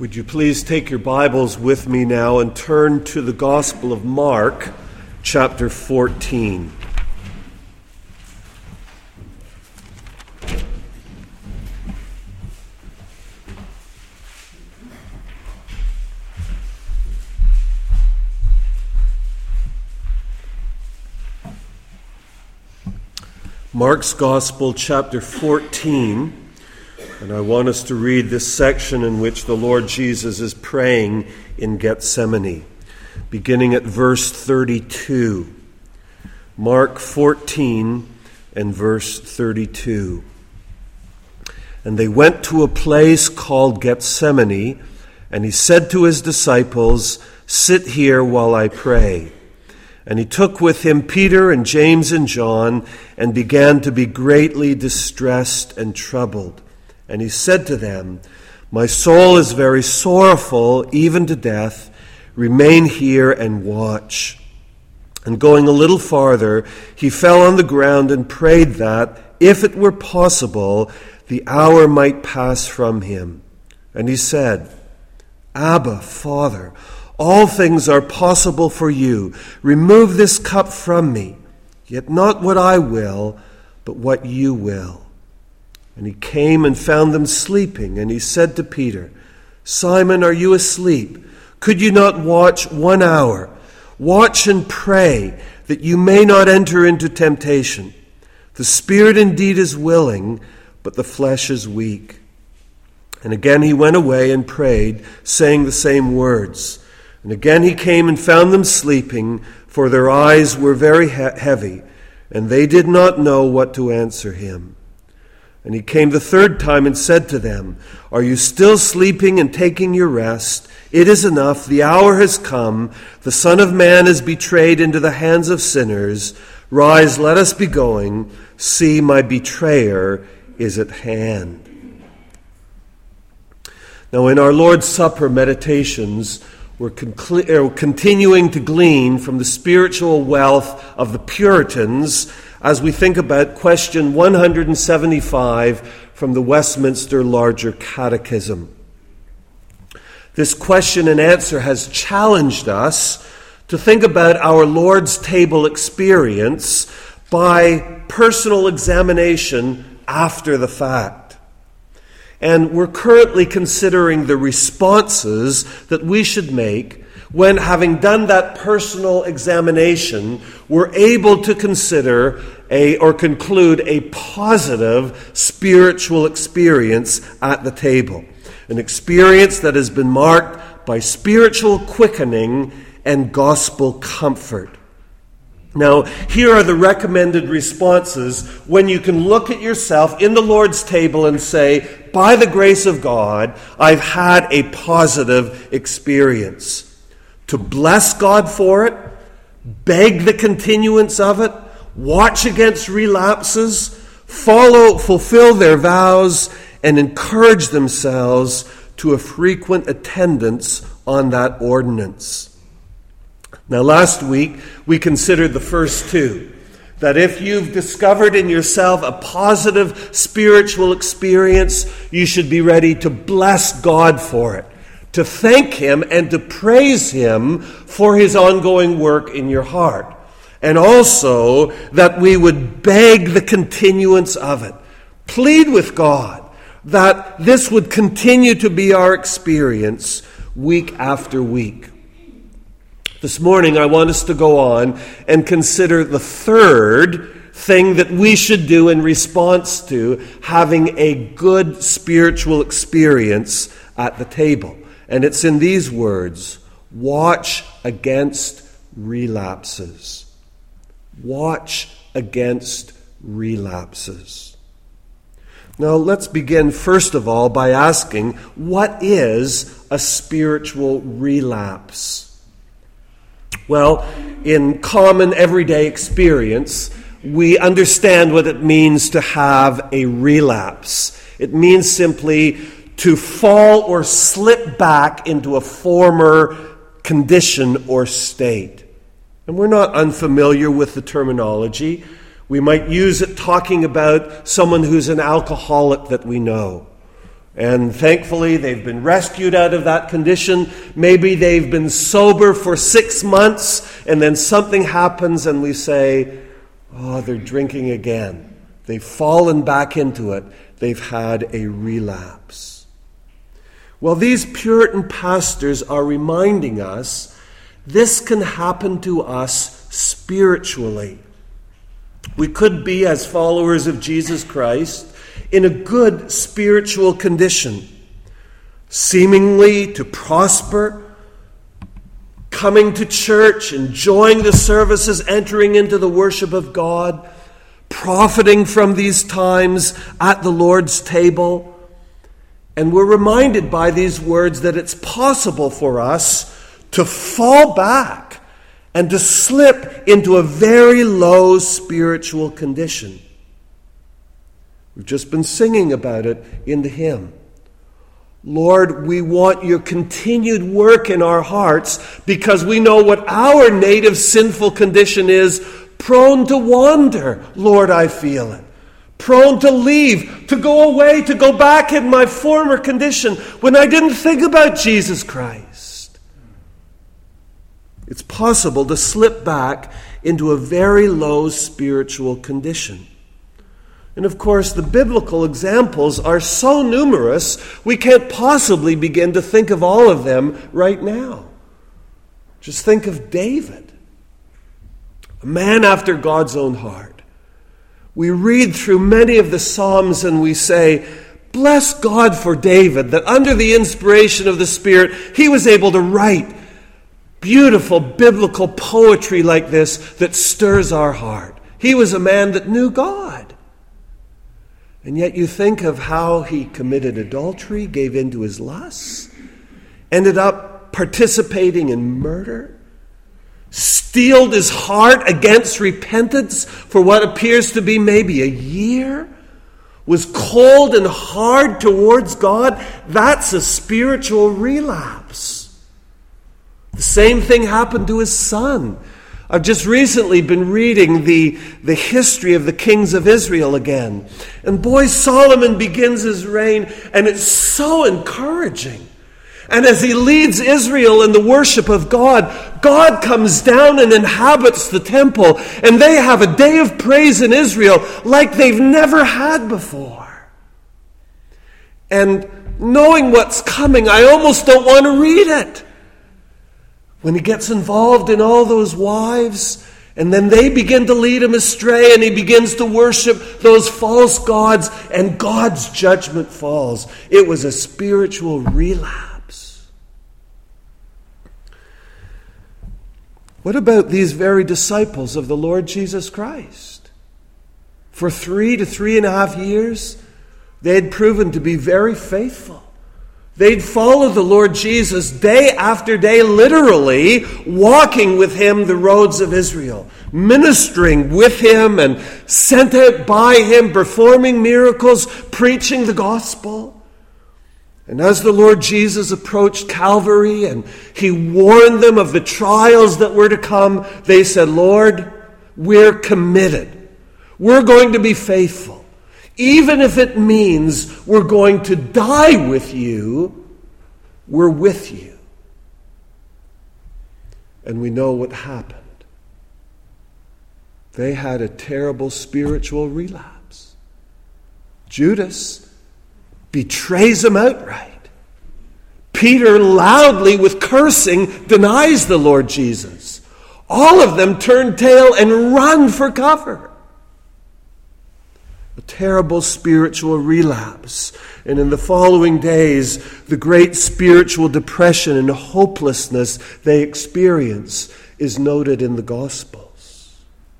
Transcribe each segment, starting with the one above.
Would you please take your Bibles with me now and turn to the Gospel of Mark, chapter 14. Mark's Gospel, chapter 14. And I want us to read this section in which the Lord Jesus is praying in Gethsemane, beginning at verse 32. Mark 14 and verse 32. And they went to a place called Gethsemane, and he said to his disciples, "Sit here while I pray." And he took with him Peter and James and John, and began to be greatly distressed and troubled. And he said to them, "My soul is very sorrowful, even to death. Remain here and watch." And going a little farther, he fell on the ground and prayed that, if it were possible, the hour might pass from him. And he said, "Abba, Father, all things are possible for you. Remove this cup from me. Yet not what I will, but what you will." And he came and found them sleeping, and he said to Peter, "Simon, are you asleep? Could you not watch 1 hour? Watch and pray, that you may not enter into temptation. The spirit indeed is willing, but the flesh is weak." And again he went away and prayed, saying the same words. And again he came and found them sleeping, for their eyes were very heavy, and they did not know what to answer him. And he came the third time and said to them, "Are you still sleeping and taking your rest? It is enough, the hour has come. The Son of Man is betrayed into the hands of sinners. Rise, let us be going. See, my betrayer is at hand." Now in our Lord's Supper meditations, we're continuing to glean from the spiritual wealth of the Puritans as we think about question 175 from the Westminster Larger Catechism. This question and answer has challenged us to think about our Lord's table experience by personal examination after the fact. And we're currently considering the responses that we should make when, having done that personal examination, we're able to consider or conclude a positive spiritual experience at the table. An experience that has been marked by spiritual quickening and gospel comfort. Now, here are the recommended responses when you can look at yourself in the Lord's table and say, by the grace of God, I've had a positive experience. To bless God for it, beg the continuance of it, watch against relapses, fulfill their vows, and encourage themselves to a frequent attendance on that ordinance. Now, last week, we considered the first two. That if you've discovered in yourself a positive spiritual experience, you should be ready to bless God for it, to thank Him and to praise Him for His ongoing work in your heart. And also that we would beg the continuance of it. Plead with God that this would continue to be our experience week after week. This morning I want us to go on and consider the third thing that we should do in response to having a good spiritual experience at the table. And it's in these words: watch against relapses. Watch against relapses. Now let's begin first of all by asking, what is a spiritual relapse? Well, in common everyday experience, we understand what it means to have a relapse. It means simply to fall or slip back into a former condition or state. And we're not unfamiliar with the terminology. We might use it talking about someone who's an alcoholic that we know. And thankfully, they've been rescued out of that condition. Maybe they've been sober for 6 months, and then something happens and we say, oh, they're drinking again. They've fallen back into it. They've had a relapse. Well, these Puritan pastors are reminding us this can happen to us spiritually. We could be, as followers of Jesus Christ, in a good spiritual condition, seemingly to prosper, coming to church, enjoying the services, entering into the worship of God, profiting from these times at the Lord's table. And we're reminded by these words that it's possible for us to fall back and to slip into a very low spiritual condition. We've just been singing about it in the hymn. Lord, we want your continued work in our hearts because we know what our native sinful condition is, prone to wander. Lord, I feel it. Prone to leave, to go away, to go back in my former condition when I didn't think about Jesus Christ. It's possible to slip back into a very low spiritual condition. And of course, the biblical examples are so numerous, we can't possibly begin to think of all of them right now. Just think of David, a man after God's own heart. We read through many of the Psalms and we say, bless God for David, that under the inspiration of the Spirit, he was able to write beautiful biblical poetry like this that stirs our heart. He was a man that knew God. And yet you think of how he committed adultery, gave in to his lusts, ended up participating in murder, steeled his heart against repentance for what appears to be maybe a year, was cold and hard towards God. That's a spiritual relapse. The same thing happened to his son. I've just recently been reading the history of the kings of Israel again. And boy, Solomon begins his reign, and it's so encouraging. And as he leads Israel in the worship of God, God comes down and inhabits the temple, and they have a day of praise in Israel like they've never had before. And knowing what's coming, I almost don't want to read it. When he gets involved in all those wives, and then they begin to lead him astray, and he begins to worship those false gods, and God's judgment falls. It was a spiritual relapse. What about these very disciples of the Lord Jesus Christ? For 3 to 3.5 years, they had proven to be very faithful. They'd follow the Lord Jesus day after day, literally walking with him the roads of Israel, ministering with him and sent out by him, performing miracles, preaching the gospel. And as the Lord Jesus approached Calvary and he warned them of the trials that were to come, they said, Lord, we're committed. We're going to be faithful. Even if it means we're going to die with you, we're with you. And we know what happened. They had a terrible spiritual relapse. Judas betrays him outright. Peter loudly, with cursing, denies the Lord Jesus. All of them turn tail and run for cover. A terrible spiritual relapse. And in the following days, the great spiritual depression and hopelessness they experience is noted in the Gospels.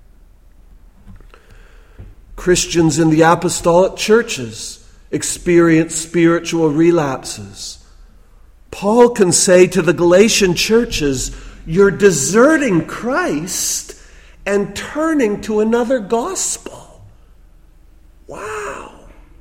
Christians in the apostolic churches experience spiritual relapses. Paul can say to the Galatian churches, you're deserting Christ and turning to another gospel. Wow.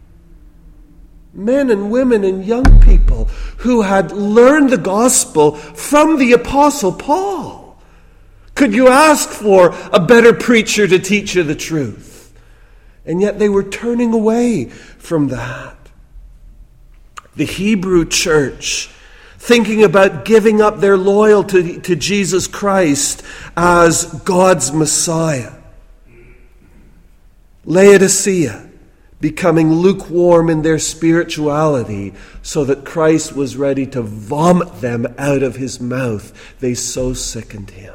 Men and women and young people who had learned the gospel from the Apostle Paul. Could you ask for a better preacher to teach you the truth? And yet they were turning away from that. The Hebrew church, thinking about giving up their loyalty to Jesus Christ as God's Messiah. Laodicea, becoming lukewarm in their spirituality so that Christ was ready to vomit them out of his mouth. They so sickened him.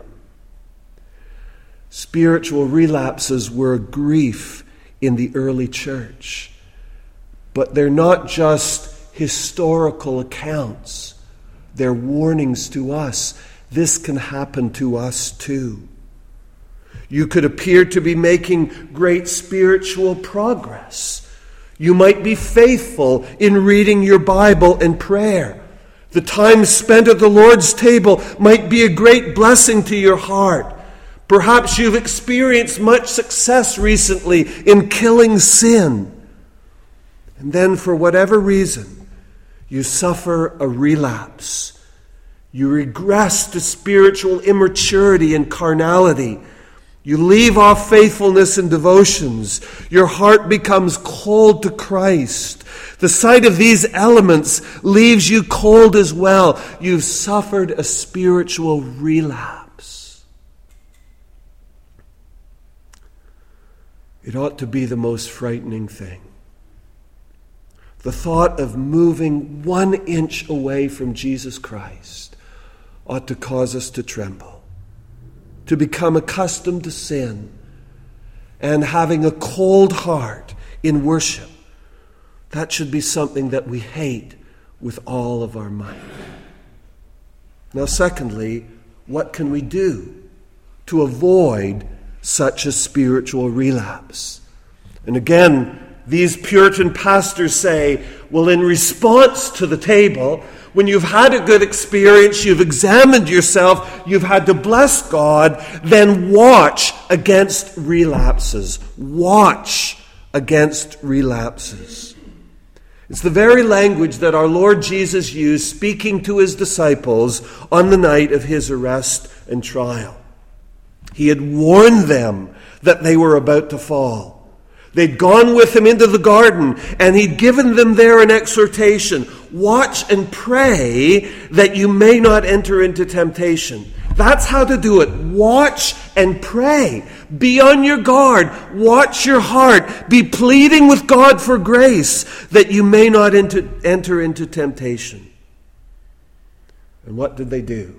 Spiritual relapses were a grief in the early church. But they're not just historical accounts. They're warnings to us. This can happen to us too. You could appear to be making great spiritual progress. You might be faithful in reading your Bible and prayer. The time spent at the Lord's table might be a great blessing to your heart. Perhaps you've experienced much success recently in killing sin. And then, for whatever reason, you suffer a relapse. You regress to spiritual immaturity and carnality. You leave off faithfulness and devotions. Your heart becomes cold to Christ. The sight of these elements leaves you cold as well. You've suffered a spiritual relapse. It ought to be the most frightening thing. The thought of moving 1 inch away from Jesus Christ ought to cause us to tremble, to become accustomed to sin, and having a cold heart in worship. That should be something that we hate with all of our might. Now, secondly, what can we do to avoid such a spiritual relapse? And again, these Puritan pastors say, well, in response to the table, when you've had a good experience, you've examined yourself, you've had to bless God, then watch against relapses. Watch against relapses. It's the very language that our Lord Jesus used speaking to his disciples on the night of his arrest and trial. He had warned them that they were about to fall. They'd gone with him into the garden, and he'd given them there an exhortation. Watch and pray that you may not enter into temptation. That's how to do it. Watch and pray. Be on your guard. Watch your heart. Be pleading with God for grace that you may not enter into temptation. And what did they do?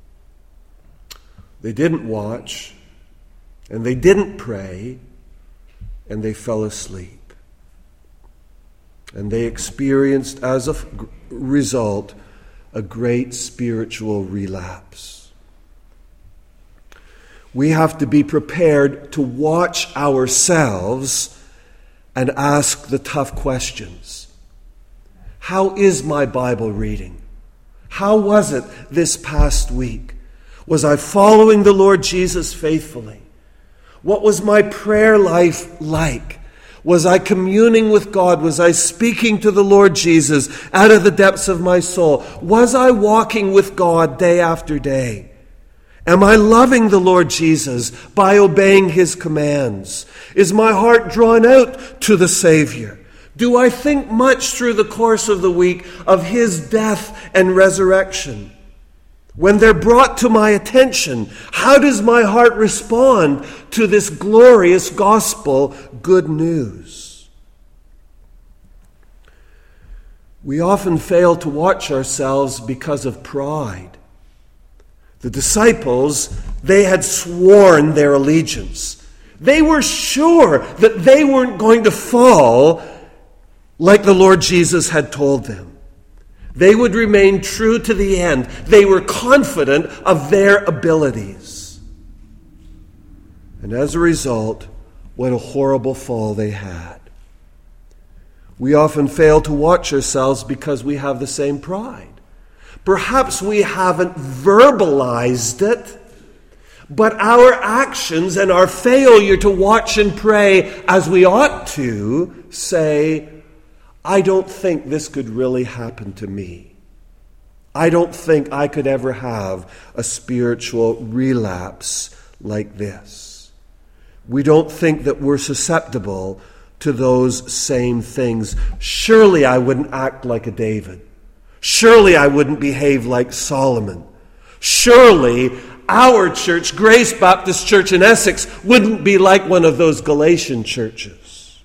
They didn't watch, and they didn't pray, and they fell asleep. And they experienced, as a result, a great spiritual relapse. We have to be prepared to watch ourselves and ask the tough questions. How is my Bible reading? How was it this past week? Was I following the Lord Jesus faithfully? What was my prayer life like? Was I communing with God? Was I speaking to the Lord Jesus out of the depths of my soul? Was I walking with God day after day? Am I loving the Lord Jesus by obeying his commands? Is my heart drawn out to the Savior? Do I think much through the course of the week of his death and resurrection? When they're brought to my attention, how does my heart respond to this glorious gospel good news? We often fail to watch ourselves because of pride. The disciples, they had sworn their allegiance. They were sure that they weren't going to fall like the Lord Jesus had told them. They would remain true to the end. They were confident of their abilities. And as a result, what a horrible fall they had. We often fail to watch ourselves because we have the same pride. Perhaps we haven't verbalized it, but our actions and our failure to watch and pray as we ought to say, I don't think this could really happen to me. I don't think I could ever have a spiritual relapse like this. We don't think that we're susceptible to those same things. Surely I wouldn't act like a David. Surely I wouldn't behave like Solomon. Surely our church, Grace Baptist Church in Essex, wouldn't be like one of those Galatian churches.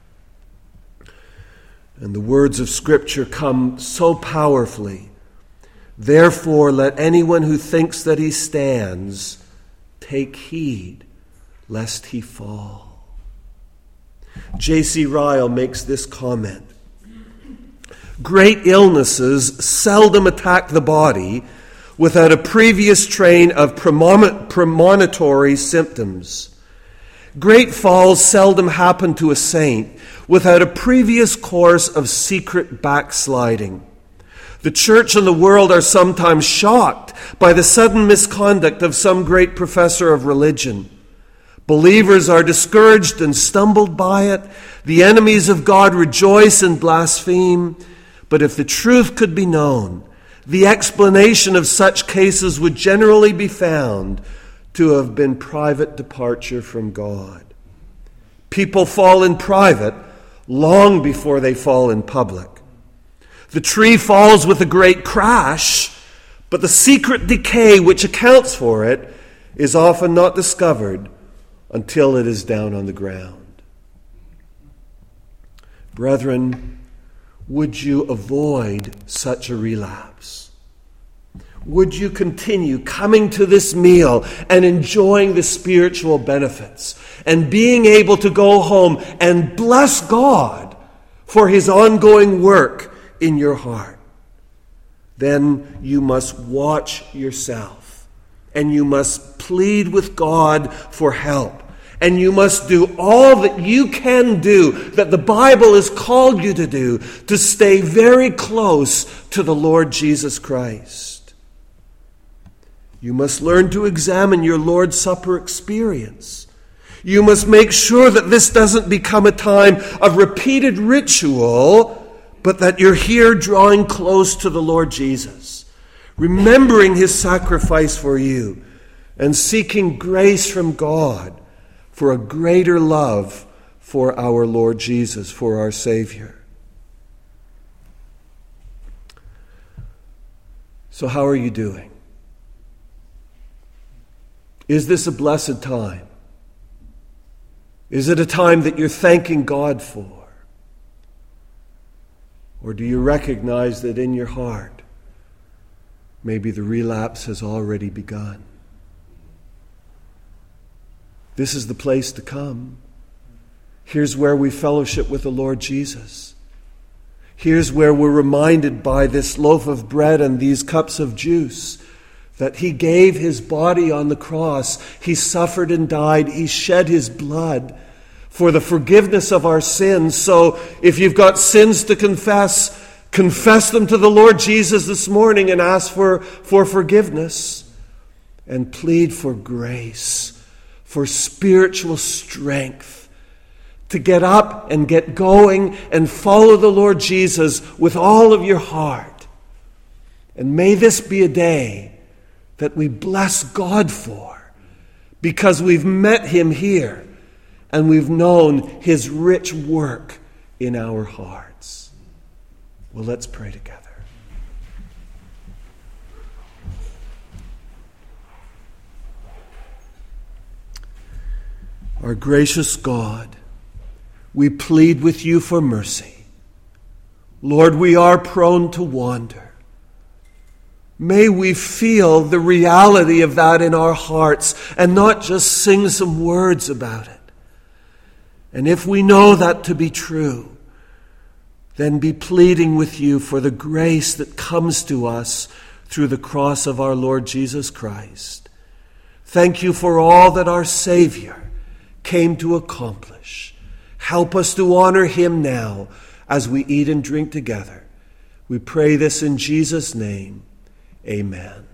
And the words of Scripture come so powerfully. Therefore, let anyone who thinks that he stands take heed lest he fall. J.C. Ryle makes this comment. Great illnesses seldom attack the body without a previous train of premonitory symptoms. Great falls seldom happen to a saint without a previous course of secret backsliding. The church and the world are sometimes shocked by the sudden misconduct of some great professor of religion. Believers are discouraged and stumbled by it. The enemies of God rejoice and blaspheme. But if the truth could be known, the explanation of such cases would generally be found to have been private departure from God. People fall in private long before they fall in public. The tree falls with a great crash, but the secret decay which accounts for it is often not discovered until it is down on the ground. Brethren, would you avoid such a relapse? Would you continue coming to this meal and enjoying the spiritual benefits and being able to go home and bless God for His ongoing work in your heart? Then you must watch yourself and you must plead with God for help. And you must do all that you can do, that the Bible has called you to do, to stay very close to the Lord Jesus Christ. You must learn to examine your Lord's Supper experience. You must make sure that this doesn't become a time of repeated ritual, but that you're here drawing close to the Lord Jesus, remembering His sacrifice for you, and seeking grace from God for a greater love for our Lord Jesus, for our Savior. So how are you doing? Is this a blessed time? Is it a time that you're thanking God for? Or do you recognize that in your heart, maybe the relapse has already begun? This is the place to come. Here's where we fellowship with the Lord Jesus. Here's where we're reminded by this loaf of bread and these cups of juice that He gave His body on the cross. He suffered and died. He shed His blood for the forgiveness of our sins. So if you've got sins to confess them to the Lord Jesus this morning and ask for forgiveness and plead for grace, for spiritual strength, to get up and get going and follow the Lord Jesus with all of your heart. And may this be a day that we bless God for, because we've met Him here and we've known His rich work in our hearts. Well, let's pray together. Our gracious God, we plead with You for mercy. Lord, we are prone to wander. May we feel the reality of that in our hearts and not just sing some words about it. And if we know that to be true, then be pleading with You for the grace that comes to us through the cross of our Lord Jesus Christ. Thank You for all that our Savior came to accomplish. Help us to honor Him now as we eat and drink together. We pray this in Jesus' name. Amen.